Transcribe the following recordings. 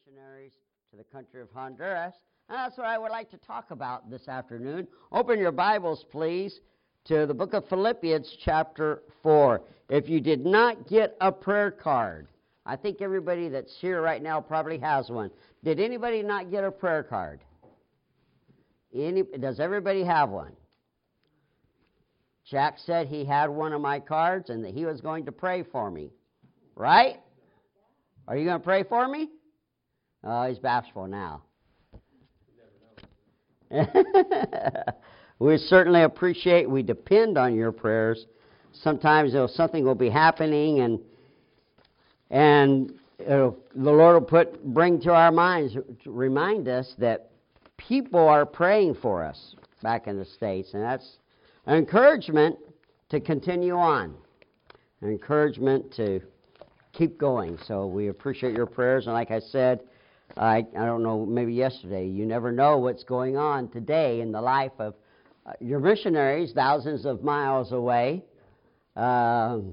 missionaries to the country of Honduras. And that's what I would like to talk about this afternoon. Open your Bibles, please, to the book of Philippians chapter 4. If you did not get a prayer card, I think everybody that's here right now probably has one. Did anybody not get a prayer card? Does everybody have one? Jack said he had one of my cards and that he was going to pray for me. Right? Are you going to pray for me? Oh, he's bashful now. We certainly appreciate, we depend on your prayers. Sometimes something will be happening and the Lord will bring to our minds, to remind us that people are praying for us back in the States. And that's an encouragement to continue on. An encouragement to keep going. So we appreciate your prayers. And like I said, I don't know, maybe yesterday, you never know what's going on today in the life of your missionaries thousands of miles away. Some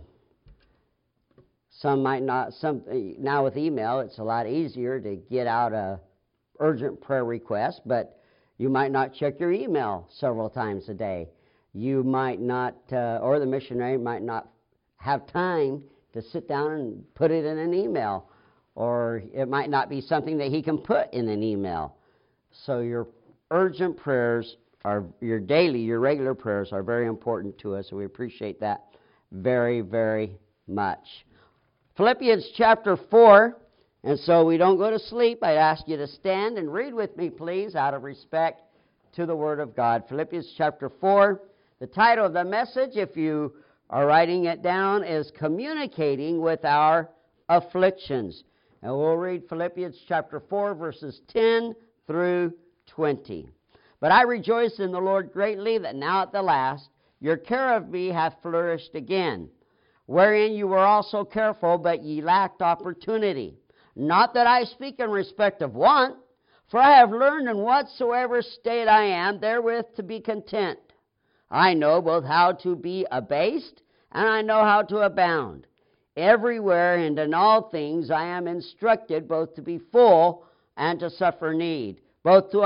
might not. Now with email, it's a lot easier to get out a urgent prayer request, but you might not check your email several times a day. You might not, or the missionary might not have time to sit down and put it in an email, or it might not be something that he can put in an email. So your urgent prayers are your regular prayers are very important to us, and we appreciate that very, very much. Philippians chapter 4, and so we don't go to sleep, I ask you to stand and read with me, please, out of respect to the Word of God. Philippians chapter 4, the title of the message, if you are writing it down, is Communicating with Our Afflictions. And we'll read Philippians chapter 4, verses 10 through 20. But I rejoice in the Lord greatly that now at the last your care of me hath flourished again, wherein you were also careful, but ye lacked opportunity. Not that I speak in respect of want, for I have learned in whatsoever state I am therewith to be content. I know both how to be abased, and I know how to abound. Everywhere and in all things I am instructed both to be full and to suffer need, both to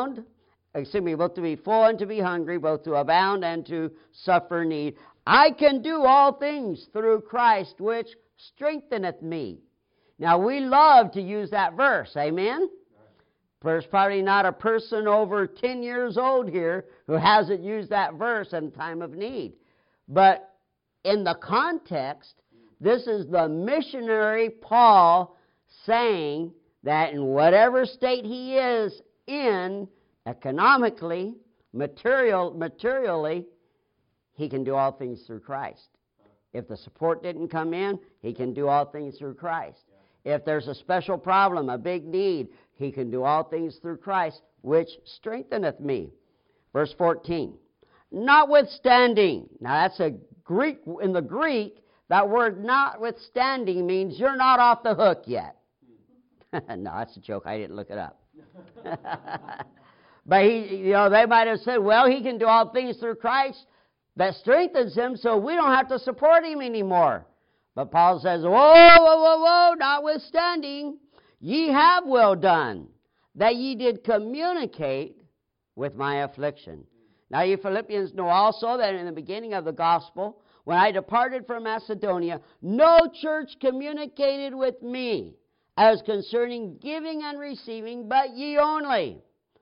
be full and to be hungry, both to abound and to suffer need. I can do all things through Christ which strengtheneth me. Now we love to use that verse, amen? There's probably not a person over 10 years old here who hasn't used that verse in time of need. But in the context, this is the missionary Paul saying that in whatever state he is in, economically, materially, he can do all things through Christ. If the support didn't come in, he can do all things through Christ. If there's a special problem, a big need, he can do all things through Christ, which strengtheneth me. Verse 14. Notwithstanding. Now that's in the Greek, that word notwithstanding means you're not off the hook yet. No, that's a joke. I didn't look it up. But they might have said, well, he can do all things through Christ that strengthens him, so we don't have to support him anymore. But Paul says, whoa, notwithstanding, ye have well done, that ye did communicate with my affliction. Now you Philippians know also that in the beginning of the gospel, when I departed from Macedonia, no church communicated with me as concerning giving and receiving, but ye only.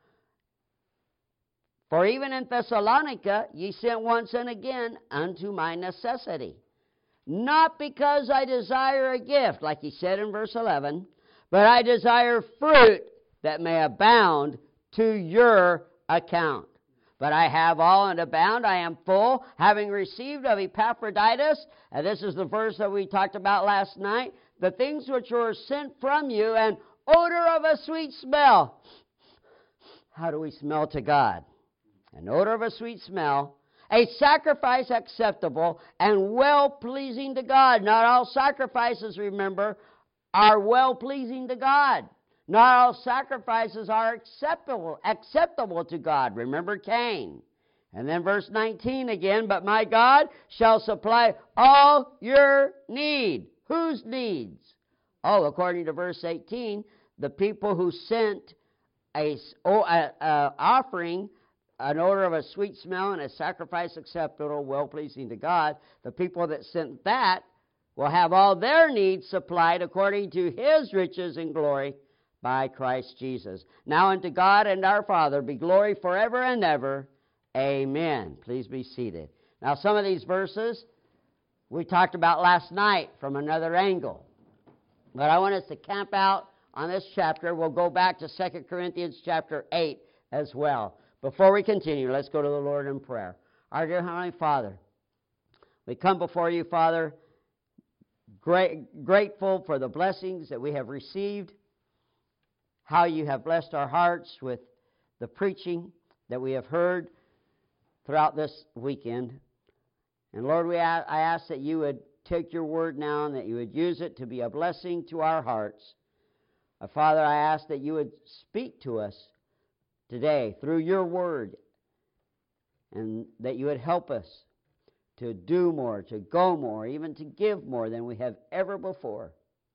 For even in Thessalonica ye sent once and again unto my necessity. Not because I desire a gift, like he said in verse 11, but I desire fruit that may abound to your account. But I have all and abound, I am full, having received of Epaphroditus, and this is the verse that we talked about last night, the things which were sent from you, an odor of a sweet smell. How do we smell to God? An odor of a sweet smell, a sacrifice acceptable and well-pleasing to God. Not all sacrifices, remember, are well-pleasing to God. Not all sacrifices are acceptable to God. Remember Cain. And then verse 19 again, but my God shall supply all your need. Whose needs? Oh, according to verse 18, the people who sent a offering, an odor of a sweet smell and a sacrifice acceptable, well-pleasing to God, the people that sent that will have all their needs supplied according to His riches and glory by Christ Jesus. Now unto God and our Father be glory forever and ever. Amen. Please be seated. Now some of these verses we talked about last night from another angle. But I want us to camp out on this chapter. We'll go back to 2 Corinthians chapter 8 as well. Before we continue, let's go to the Lord in prayer. Our dear Heavenly Father, we come before you, Father, grateful for the blessings that we have received, how you have blessed our hearts with the preaching that we have heard throughout this weekend. And Lord, I ask that you would take your word now and that you would use it to be a blessing to our hearts. Father, I ask that you would speak to us today through your word and that you would help us to do more, to go more, even to give more than we have ever before.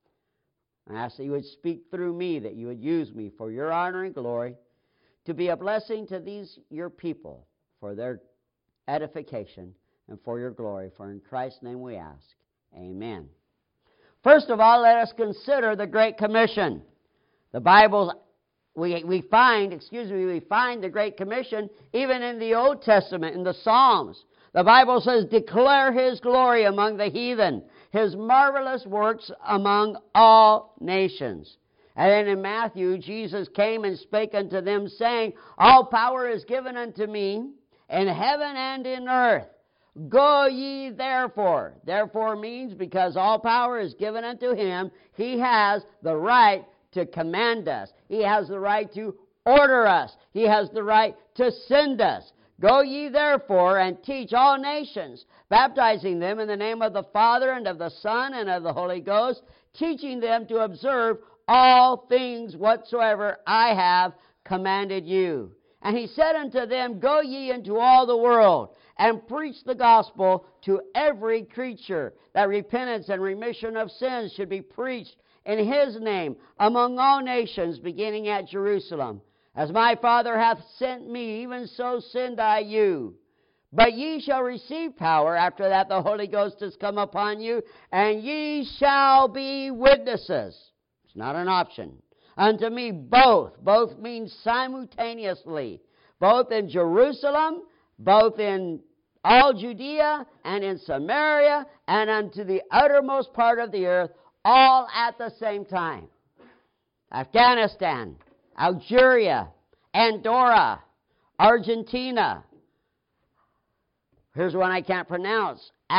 I ask that you would speak through me, that you would use me for your honor and glory, to be a blessing to these your people for their edification and for your glory. For in Christ's name we ask. Amen. First of all, let us consider the Great Commission. The Bible, we find the Great Commission even in the Old Testament, in the Psalms. The Bible says, declare His glory among the heathen, His marvelous works among all nations. And then in Matthew, Jesus came and spake unto them, saying, all power is given unto me in heaven and in earth. Go ye therefore. Therefore means because all power is given unto Him, He has the right to command us. He has the right to order us. He has the right to send us. Go ye therefore and teach all nations, baptizing them in the name of the Father and of the Son and of the Holy Ghost, teaching them to observe all things whatsoever I have commanded you. And He said unto them, go ye into all the world, and preach the gospel to every creature, that repentance and remission of sins should be preached in His name among all nations, beginning at Jerusalem. As my Father hath sent me, even so send I you. But ye shall receive power after that the Holy Ghost is come upon you, and ye shall be witnesses. It's not an option. Unto me both. Both means simultaneously. Both in Jerusalem, both in all Judea and in Samaria, and unto the uttermost part of the earth, all at the same time. Afghanistan, Algeria, Andorra, Argentina. Here's one I can't pronounce.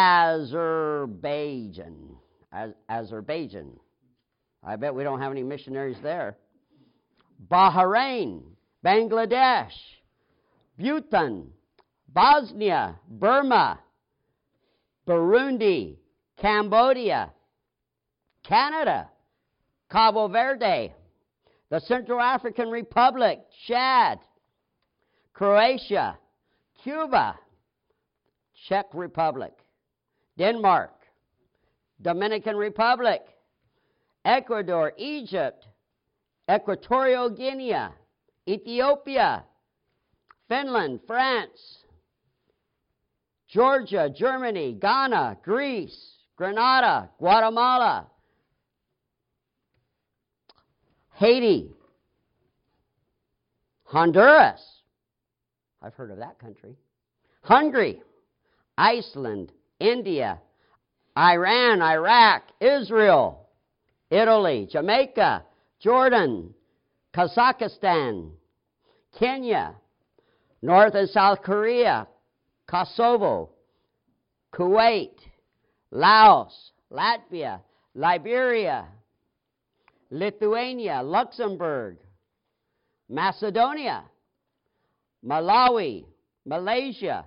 Azerbaijan. Azerbaijan. I bet we don't have any missionaries there. Bahrain, Bangladesh, Bhutan, Bosnia, Burma, Burundi, Cambodia, Canada, Cabo Verde, the Central African Republic, Chad, Croatia, Cuba, Czech Republic, Denmark, Dominican Republic, Ecuador, Egypt, Equatorial Guinea, Ethiopia, Finland, France, Georgia, Germany, Ghana, Greece, Grenada, Guatemala, Haiti, Honduras, I've heard of that country, Hungary, Iceland, India, Iran, Iraq, Israel, Italy, Jamaica, Jordan, Kazakhstan, Kenya, North and South Korea, Kosovo, Kuwait, Laos, Latvia, Liberia, Lithuania, Luxembourg, Macedonia, Malawi, Malaysia,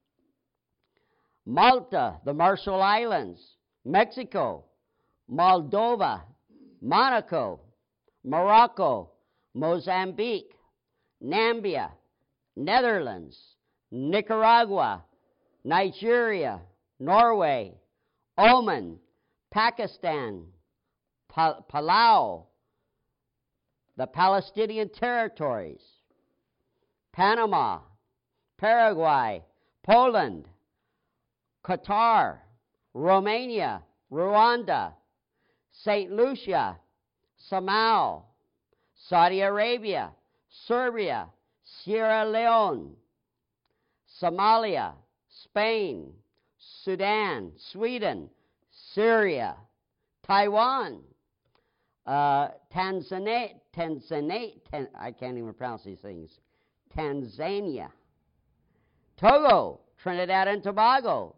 Malta, the Marshall Islands, Mexico, Moldova, Monaco, Morocco, Mozambique, Namibia, Netherlands, Nicaragua, Nigeria, Norway, Oman, Pakistan, Palau, the Palestinian territories, Panama, Paraguay, Poland, Qatar, Romania, Rwanda, St. Lucia, Samoa, Saudi Arabia, Serbia, Sierra Leone, Somalia, Spain, Sudan, Sweden, Syria, Taiwan, Tanzania, I can't even pronounce these things, Tanzania, Togo, Trinidad and Tobago,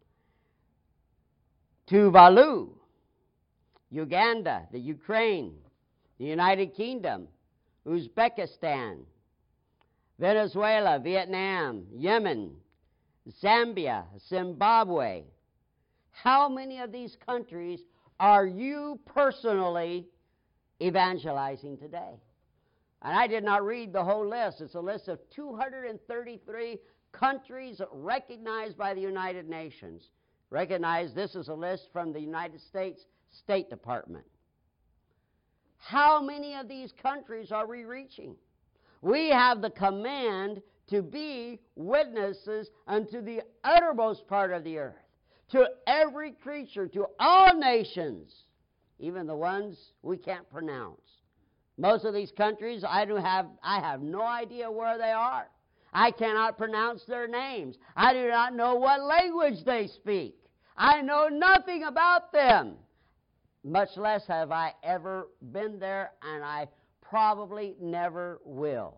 Tuvalu, Uganda, the Ukraine, the United Kingdom, Uzbekistan, Venezuela, Vietnam, Yemen, Zambia, Zimbabwe. How many of these countries are you personally evangelizing today? And I did not read the whole list. It's a list of 233 countries recognized by the United Nations. Recognize this is a list from the United States State Department. How many of these countries are we reaching? We have the command to be witnesses unto the uttermost part of the earth, to every creature, to all nations, even the ones we can't pronounce. Most of these countries, I have no idea where they are. I cannot pronounce their names. I do not know what language they speak. I know nothing about them. Much less have I ever been there, and I probably never will.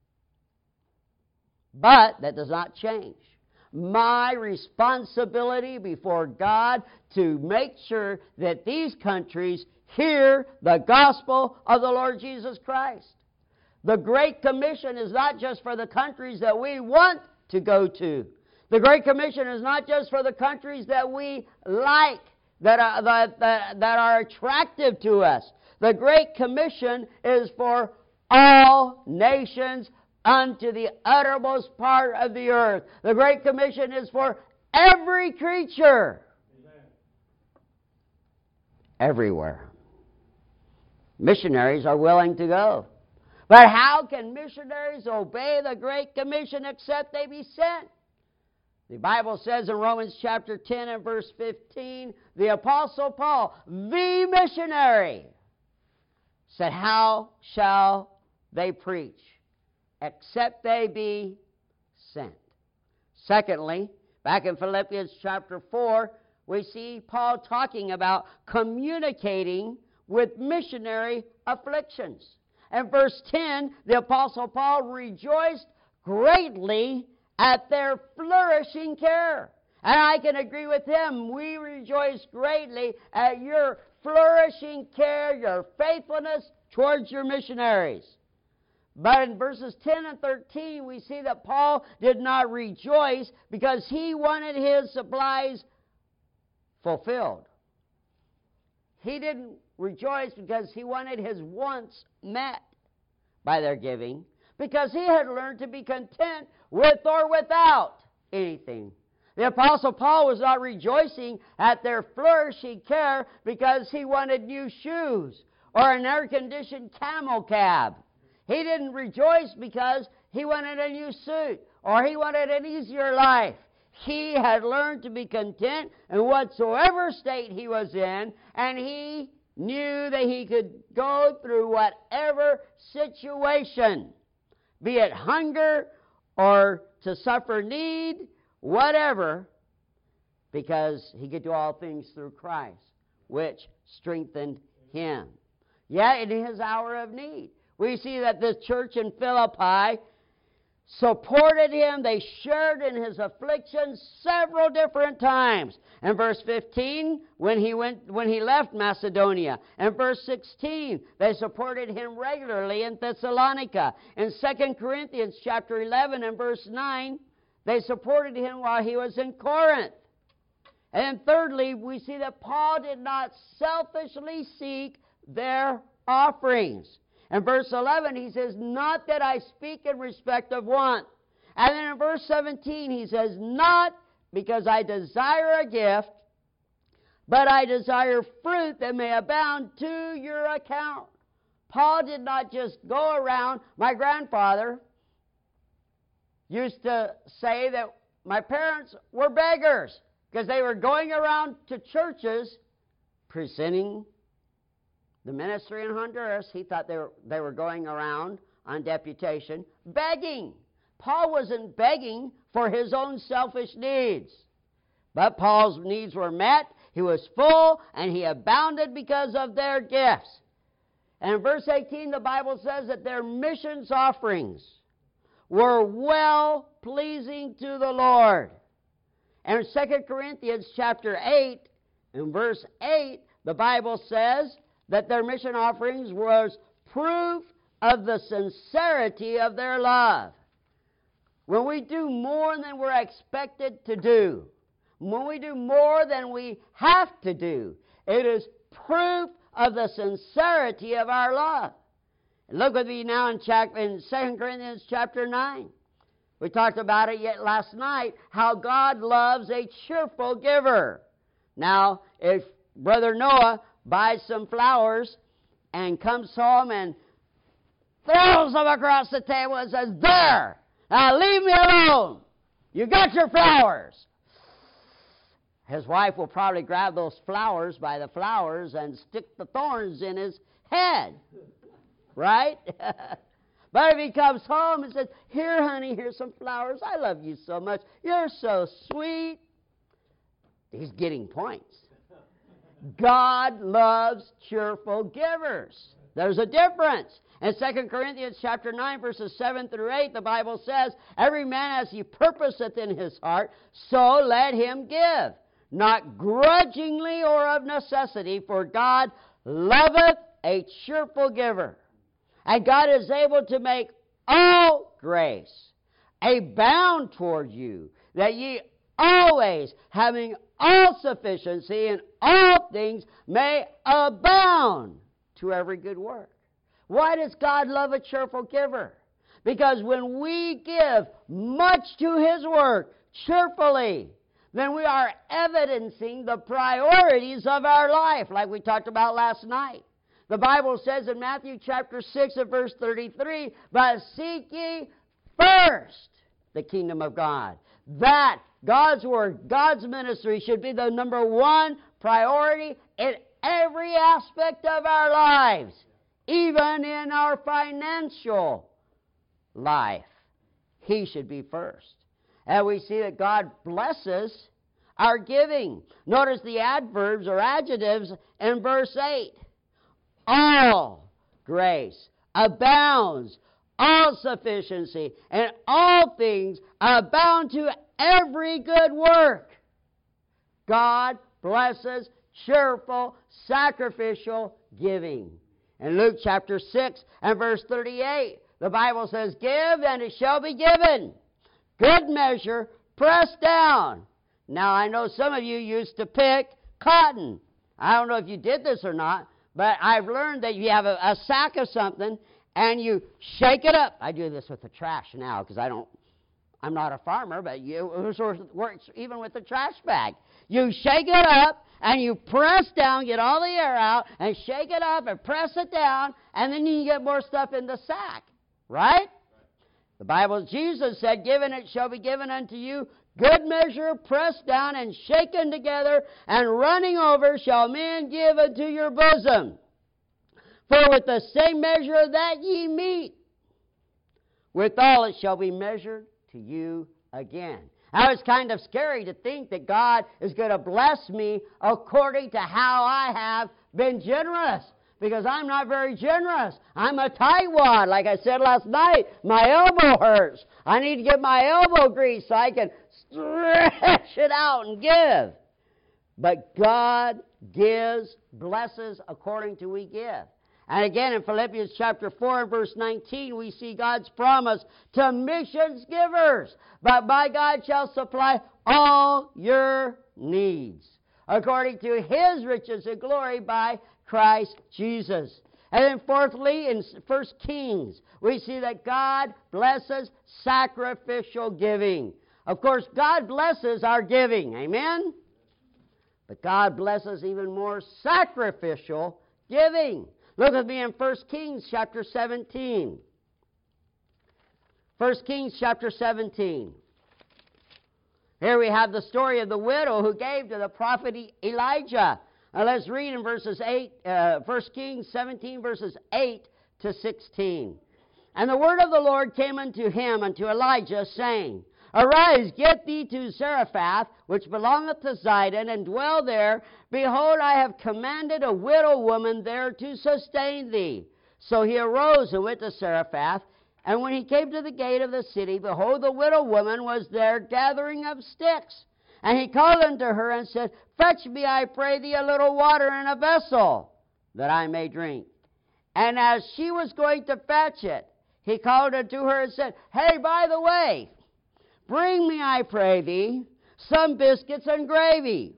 But that does not change my responsibility before God to make sure that these countries hear the gospel of the Lord Jesus Christ. The Great Commission is not just for the countries that we want to go to. The Great Commission is not just for the countries that we like, that are attractive to us. The Great Commission is for all nations unto the uttermost part of the earth. The Great Commission is for every creature. Amen. Everywhere. Missionaries are willing to go. But how can missionaries obey the Great Commission except they be sent? The Bible says in Romans chapter 10 and verse 15, the Apostle Paul, the missionary, said, how shall they preach except they be sent? Secondly, back in Philippians chapter 4, we see Paul talking about communicating with missionary afflictions. In verse 10, the Apostle Paul rejoiced greatly at their flourishing care. And I can agree with him. We rejoice greatly at your flourishing care, your faithfulness towards your missionaries. But in verses 10 and 13, we see that Paul did not rejoice because he wanted his supplies fulfilled. He didn't rejoice because he wanted his wants met by their giving, because he had learned to be content with or without anything. The Apostle Paul was not rejoicing at their flourishing care because he wanted new shoes or an air-conditioned camel cab. He didn't rejoice because he wanted a new suit or he wanted an easier life. He had learned to be content in whatsoever state he was in, and he knew that he could go through whatever situation, be it hunger or to suffer need, whatever, because he could do all things through Christ, which strengthened him. Yet in his hour of need, we see that the church in Philippi supported him. They shared in his afflictions several different times. In verse 15, when he left Macedonia. In verse 16, they supported him regularly in Thessalonica. In 2 Corinthians chapter 11 and verse 9, they supported him while he was in Corinth. And thirdly, we see that Paul did not selfishly seek their offerings. In verse 11, he says, not that I speak in respect of want. And then in verse 17, he says, not because I desire a gift, but I desire fruit that may abound to your account. Paul did not just go around. My grandfather used to say that my parents were beggars because they were going around to churches presenting the ministry in Honduras. He thought they were going around on deputation begging. Paul wasn't begging for his own selfish needs, but Paul's needs were met. He was full and he abounded because of their gifts. And in verse 18 the Bible says that their missions offerings were well pleasing to the Lord. And in 2 Corinthians chapter 8, in verse 8, the Bible says that their mission offerings was proof of the sincerity of their love. When we do more than we're expected to do, when we do more than we have to do, it is proof of the sincerity of our love. And look with me now in 2 Corinthians chapter 9. We talked about it yet last night, how God loves a cheerful giver. Now, if Brother Noah buys some flowers and comes home and throws them across the table and says, "There! Now leave me alone! You got your flowers!" His wife will probably grab those flowers by the flowers and stick the thorns in his head. Right? But if he comes home and says, "Here, honey, here's some flowers. I love you so much. You're so sweet." He's getting points. God loves cheerful givers. There's a difference. In 2 Corinthians chapter 9, verses 7 through 8, the Bible says, "Every man as he purposeth in his heart, so let him give, not grudgingly or of necessity, for God loveth a cheerful giver. And God is able to make all grace abound toward you, that ye always, having all sufficiency in all things, may abound to every good work." Why does God love a cheerful giver? Because when we give much to His work cheerfully, then we are evidencing the priorities of our life, like we talked about last night. The Bible says in Matthew chapter 6 and verse 33, "But seek ye first the kingdom of God." That God's work, God's ministry should be the number one priority in every aspect of our lives, even in our financial life. He should be first. And we see that God blesses our giving. Notice the adverbs or adjectives in verse 8. All grace abounds, all sufficiency, and all things abound to every good work. God blesses cheerful, sacrificial giving. In Luke chapter 6 and verse 38, the Bible says, "Give, and it shall be given. Good measure, pressed down." Now, I know some of you used to pick cotton. I don't know if you did this or not, but I've learned that you have a sack of something, and you shake it up. I do this with the trash now, because I'm not a farmer, but it works even with the trash bag. You shake it up, and you press down, get all the air out, and shake it up, and press it down, and then you can get more stuff in the sack. Right? The Bible, Jesus said, "Given it shall be given unto you, good measure, pressed down and shaken together, and running over shall men give unto your bosom. For with the same measure that ye meet, withal it shall be measured to you again." Now, it's kind of scary to think that God is going to bless me according to how I have been generous, because I'm not very generous. I'm a tightwad. Like I said last night, my elbow hurts. I need to get my elbow grease so I can stretch it out and give. But God blesses according to we give. And again, in Philippians chapter 4 and verse 19, we see God's promise to missions givers. "But my God shall supply all your needs, according to His riches and glory by Christ Jesus." And then fourthly, in 1 Kings, we see that God blesses sacrificial giving. Of course, God blesses our giving. Amen? But God blesses even more sacrificial giving. Look with me in 1 Kings chapter 17. 1 Kings chapter 17. Here we have the story of the widow who gave to the prophet Elijah. Now let's read in 1 Kings 17, verses 8 to 16. And the word of the Lord came unto him, unto Elijah, saying, Arise, get thee to Zarephath, which belongeth to Zidon, and dwell there. Behold, I have commanded a widow woman there to sustain thee. So he arose and went to Zarephath. And when he came to the gate of the city, behold, the widow woman was there gathering up sticks. And he called unto her and said, Fetch me, I pray thee, a little water in a vessel, that I may drink. And as she was going to fetch it, he called unto her and said, Hey, by the way, bring me, I pray thee, some biscuits and gravy.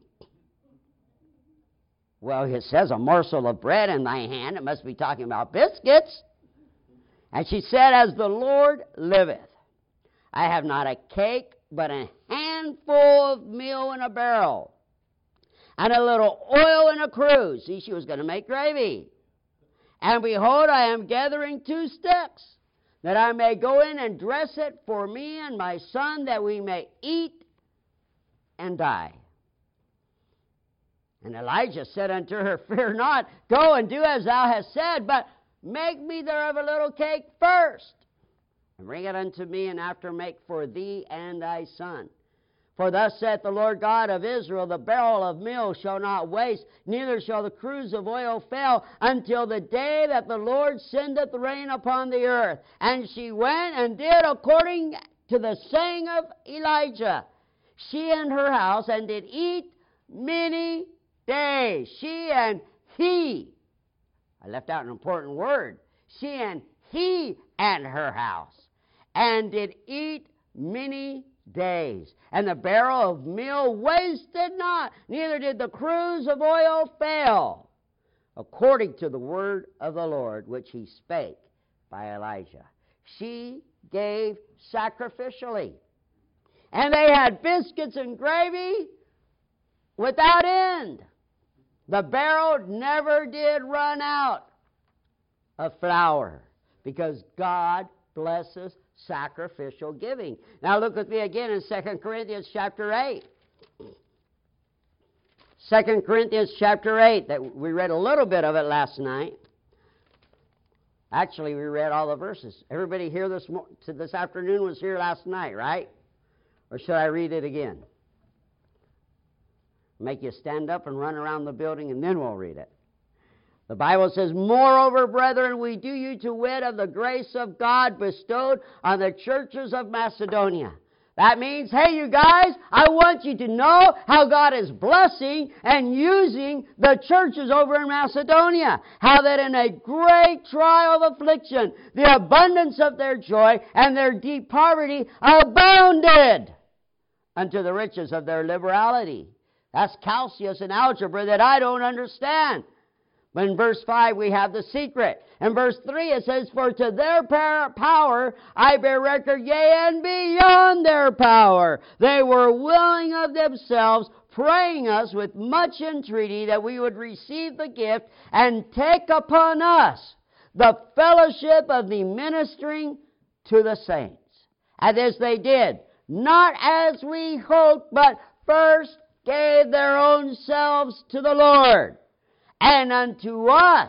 Well, it says a morsel of bread in thy hand. It must be talking about biscuits. And she said, As the Lord liveth, I have not a cake, but a handful of meal in a barrel, and a little oil in a cruse. See, she was going to make gravy. And behold, I am gathering 2 sticks, that I may go in and dress it for me and my son, that we may eat and die. And Elijah said unto her, Fear not, go and do as thou hast said, but make me thereof a little cake first, and bring it unto me, and after make for thee and thy son. For thus saith the Lord God of Israel, The barrel of meal shall not waste, neither shall the cruse of oil fail, until the day that the Lord sendeth rain upon the earth. And she went and did according to the saying of Elijah, she and her house, and did eat many days. She and he. I left out an important word. She and he and her house, and did eat many days. And the barrel of meal wasted not, neither did the cruse of oil fail, according to the word of the Lord, which he spake by Elijah. She gave sacrificially. And they had biscuits and gravy without end. The barrel never did run out of flour, because God blesses sacrificial giving. Now look with me again in 2 Corinthians chapter 8. 2 Corinthians chapter 8, that we read a little bit of it last night. Actually, we read all the verses. Everybody here this afternoon was here last night, right? Or should I read it again? Make you stand up and run around the building, and then we'll read it. The Bible says, Moreover, brethren, we do you to wit of the grace of God bestowed on the churches of Macedonia. That means, hey, you guys, I want you to know how God is blessing and using the churches over in Macedonia. How that in a great trial of affliction, the abundance of their joy and their deep poverty abounded unto the riches of their liberality. That's calculus and algebra that I don't understand. But in verse 5 we have the secret. In verse 3 it says, For to their power I bear record, yea, and beyond their power. They were willing of themselves, praying us with much entreaty that we would receive the gift and take upon us the fellowship of the ministering to the saints. And this they did, not as we hoped, but first gave their own selves to the Lord, and unto us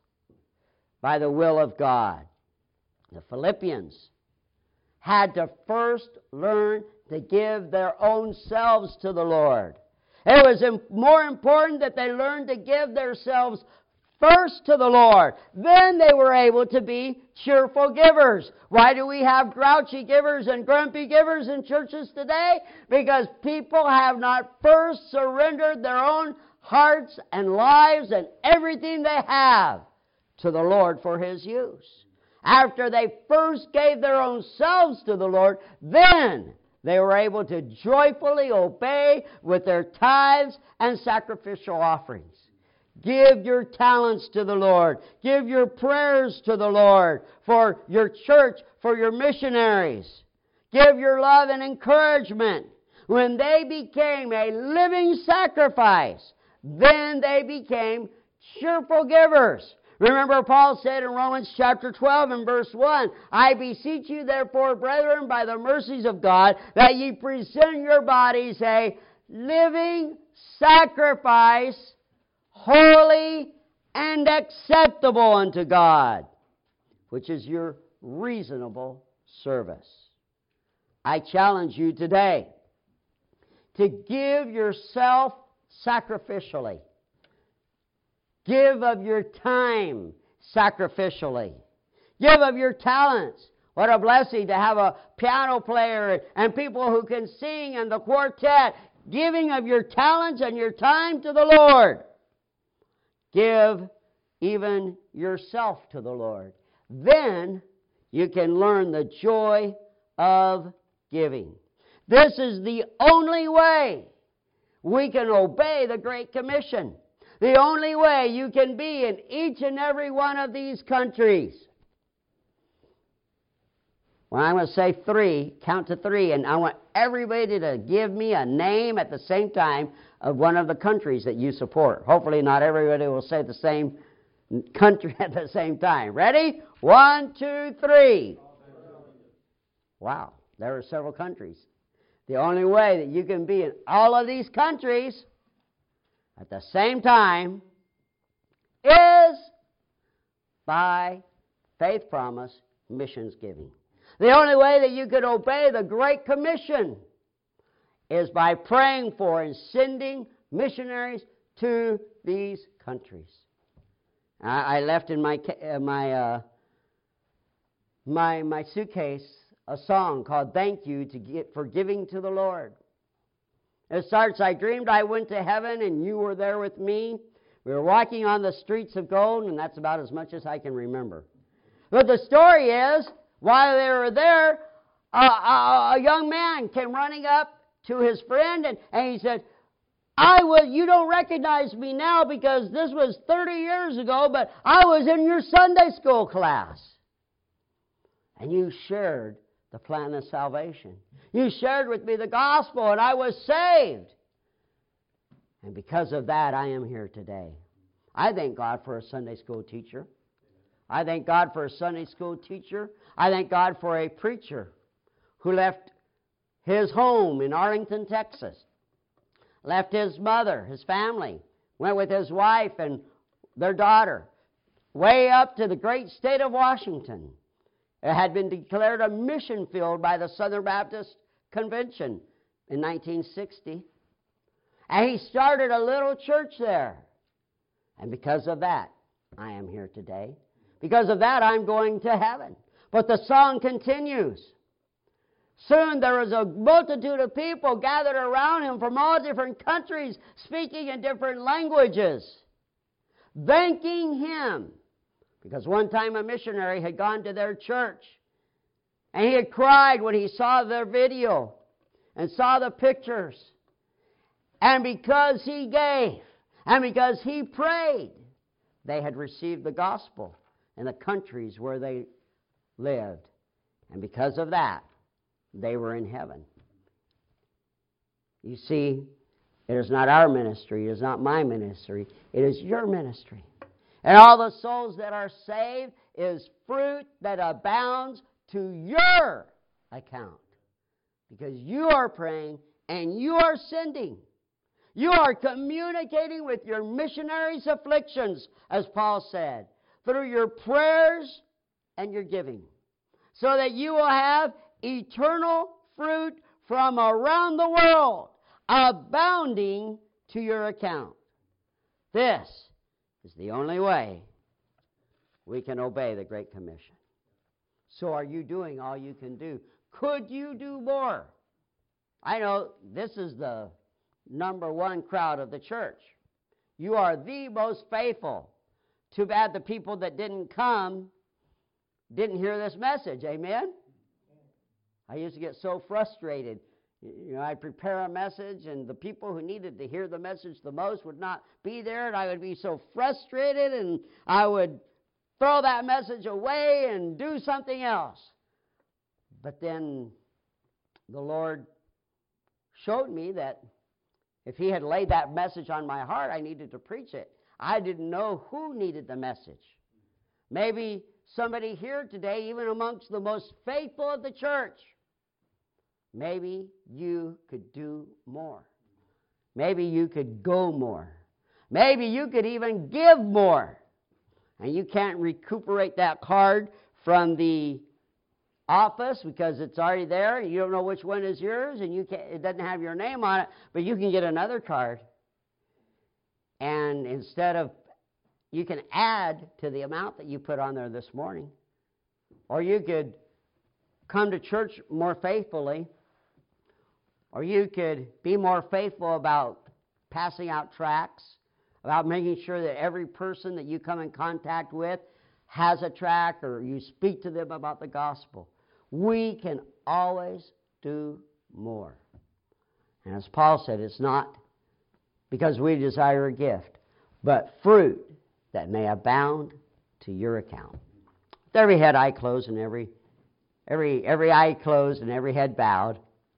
by the will of God. The Philippians had to first learn to give their own selves to the Lord. It was more important that they learned to give themselves first to the Lord. Then they were able to be cheerful givers. Why do we have grouchy givers and grumpy givers in churches today? Because people have not first surrendered their own hearts and lives and everything they have to the Lord for His use. After they first gave their own selves to the Lord, then they were able to joyfully obey with their tithes and sacrificial offerings. Give your talents to the Lord. Give your prayers to the Lord for your church, for your missionaries. Give your love and encouragement. When they became a living sacrifice, then they became cheerful givers. Remember, Paul said in Romans chapter 12 and verse 1, I beseech you, therefore, brethren, by the mercies of God, that ye present your bodies a living sacrifice, holy and acceptable unto God, which is your reasonable service. I challenge you today to give yourself sacrificially. Give of your time sacrificially. Give of your talents. What a blessing to have a piano player and people who can sing and the quartet. Giving of your talents and your time to the Lord. Give even yourself to the Lord. Then you can learn the joy of giving. This is the only way we can obey the Great Commission. The only way you can be in each and every one of these countries. Well, I'm going to say 3, count to 3, and I want everybody to give me a name at the same time of one of the countries that you support. Hopefully not everybody will say the same country at the same time. Ready? 1, 2, 3. Wow, there are several countries. The only way that you can be in all of these countries at the same time is by faith promise missions giving. The only way that you could obey the Great Commission is by praying for and sending missionaries to these countries. I left in my suitcase a song called "Thank You for Giving to the Lord." It starts, I dreamed I went to heaven and you were there with me. We were walking on the streets of gold, and that's about as much as I can remember. But the story is, while they were there, a young man came running up to his friend and he said, you don't recognize me now because this was 30 years ago, but I was in your Sunday school class. And you shared the plan of salvation. You shared with me the gospel, and I was saved. And because of that, I am here today. I thank God for a Sunday school teacher. I thank God for a Sunday school teacher. I thank God for a preacher who left his home in Arlington, Texas, left his mother, his family, went with his wife and their daughter way up to the great state of Washington. It had been declared a mission field by the Southern Baptist Convention in 1960. And he started a little church there. And because of that, I am here today. Because of that, I'm going to heaven. But the song continues. Soon there was a multitude of people gathered around him from all different countries, speaking in different languages, thanking him. Because one time a missionary had gone to their church, and he had cried when he saw their video and saw the pictures. And because he gave, and because he prayed, they had received the gospel in the countries where they lived. And because of that, they were in heaven. You see, it is not our ministry, it is not my ministry, it is your ministry. And all the souls that are saved is fruit that abounds to your account. Because you are praying and you are sending. You are communicating with your missionaries' afflictions, as Paul said, through your prayers and your giving, so that you will have eternal fruit from around the world, abounding to your account. This is the only way we can obey the Great Commission. So are you doing all you can do? Could you do more? I know this is the number one crowd of the church. You are the most faithful. Too bad the people that didn't come didn't hear this message. Amen? I used to get so frustrated. You know, I'd prepare a message, and the people who needed to hear the message the most would not be there, and I would be so frustrated, and I would throw that message away and do something else. But then the Lord showed me that if He had laid that message on my heart, I needed to preach it. I didn't know who needed the message. Maybe somebody here today, even amongst the most faithful of the church, maybe you could do more. Maybe you could go more. Maybe you could even give more. And you can't recuperate that card from the office because it's already there. You don't know which one is yours, and it doesn't have your name on it, but you can get another card. And you can add to the amount that you put on there this morning. Or you could come to church more faithfully. Or you could be more faithful about passing out tracts, about making sure that every person that you come in contact with has a tract, or you speak to them about the gospel. We can always do more. And as Paul said, it's not because we desire a gift, but fruit that may abound to your account. With every head eye closed and every eye closed and every head bowed,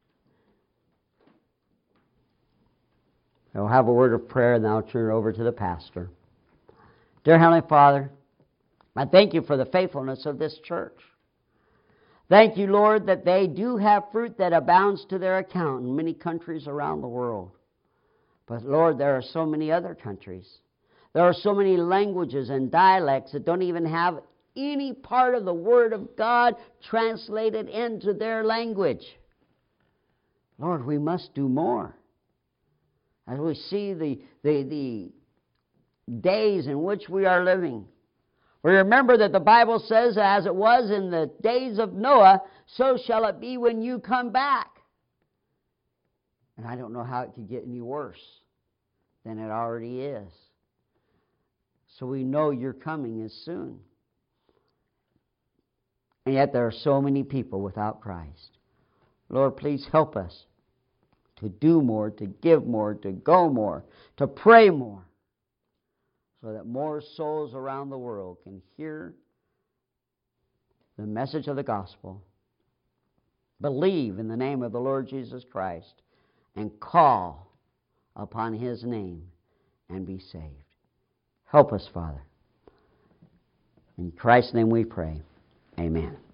I'll have a word of prayer, and then I'll turn it over to the pastor. Dear Heavenly Father, I thank you for the faithfulness of this church. Thank you, Lord, that they do have fruit that abounds to their account in many countries around the world. But Lord, there are so many other countries. There are so many languages and dialects that don't even have any part of the Word of God translated into their language. Lord, we must do more. As we see the days in which we are living, we remember that the Bible says, as it was in the days of Noah, so shall it be when you come back. And I don't know how it could get any worse than it already is. So we know your coming is soon. And yet there are so many people without Christ. Lord, please help us to do more, to give more, to go more, to pray more, so that more souls around the world can hear the message of the gospel, believe in the name of the Lord Jesus Christ, and call upon His name and be saved. Help us, Father. In Christ's name we pray. Amen.